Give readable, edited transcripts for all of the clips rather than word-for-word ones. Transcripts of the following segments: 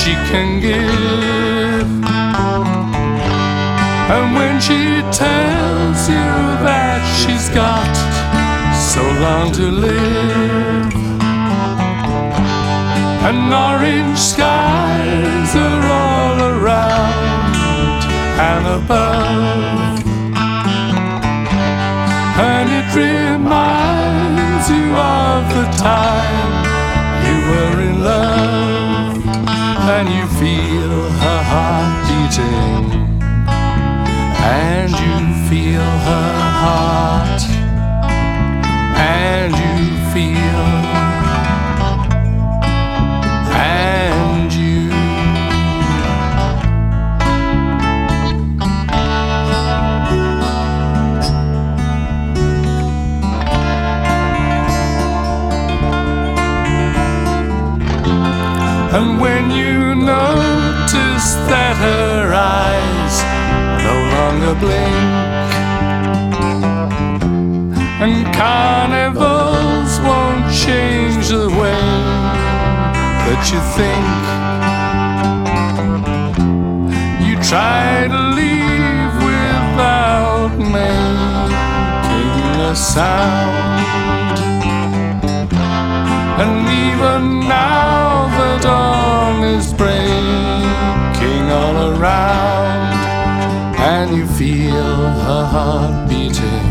she can give. And when she tells you that she's got so long to live, and orange skies are all around and above, and it reminds you of the time you were in love, and you feel her heart beating, and you feel her heart, and you feel, and you. And when you notice that her eyes no longer blink, and carnivals won't change the way that you think, you try to leave without making a sound. And even now the dawn is breaking all around, and you feel her heart beating,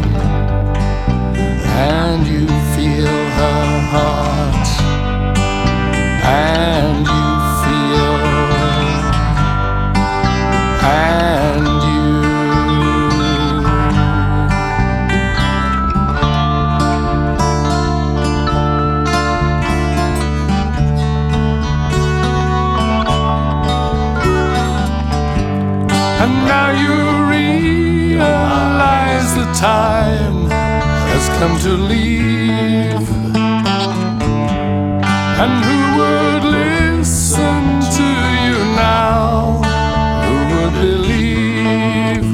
and you feel her heart, and you feel, and you. And now you realize the time has come to leave, and who would listen to you now? Who would believe?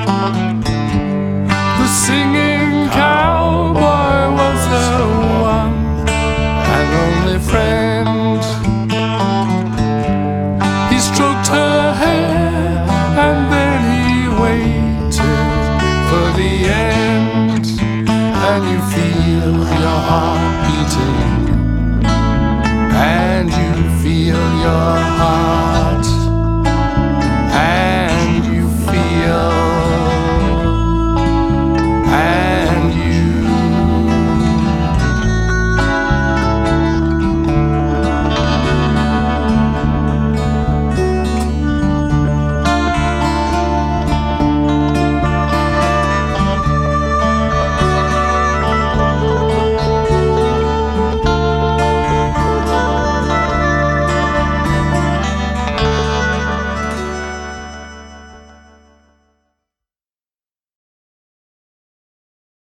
The singing cowboy was her one and only friend. He stroked her hair and then he waited for the end, and you feel your heart beating, and you feel your heart.